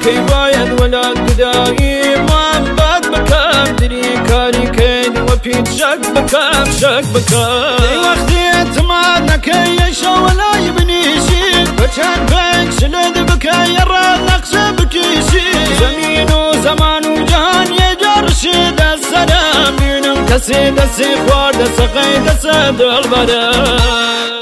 كي بايد ولاد بداي ما بعد بكام دري كاري كيد وبيت شك بكام شك بكام وقتي اتمنى كي يشا ولا يبني شي بكان بك شلد بكا يرى نقص بكيشي زمين وزمان وجهان يجرشد السلام ينم كسي دسي خوار دسقي دس دل برام